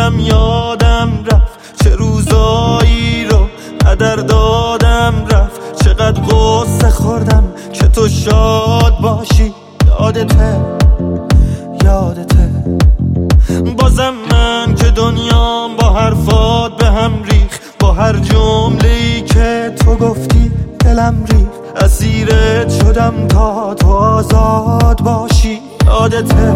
بازم یادم رفت چه روزایی رو هدر دادم رفت، چقدر غصه خوردم که تو شاد باشی. یادته بازم من که دنیام با حرفات به هم ریخ، با هر جمله‌ای که تو گفتی دلم ریخ. اسیرت شدم تا تو آزاد باشی. یادته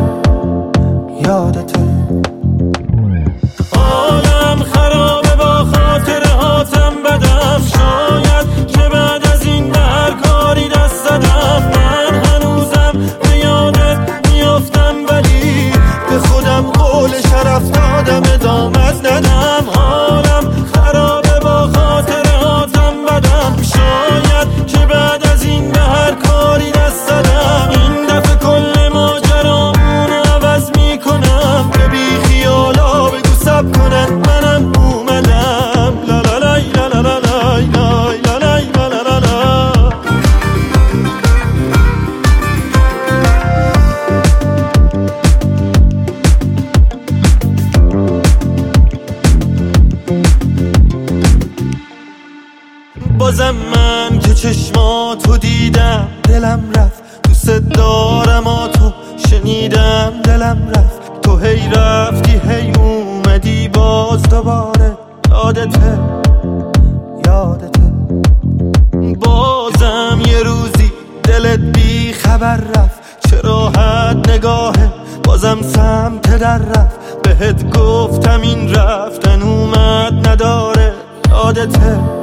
حالم خرابه با خاطره هاتم بدم، شاید که بعد از این به هر کاری دست زدم. من هنوزم به یادت میافتم ولی به خودم قول شرف دادم ادامت ندم. حالم خرابه با خاطره هاتم بدم، شاید که بعد از این به هر کاری دست زدم. این دفعه کل ماجرامونو عوض میکنم، که بی خیالا بگو سب کنن منم اومدم. لا لا لای لا لا لا لای لای لا لای لا لا لا لا. بازم من که چشماتو دیدم دلم رفت، دوست دارم تو شنیدم دلم رفت. تو هی رفتی هی اومدی باز دوباره. یادته بازم یه روزی دلت بی خبر رفت، چه راحت نگاهه بازم سمت در رفت. بهت گفتم این رفتن اومد نداره. یادته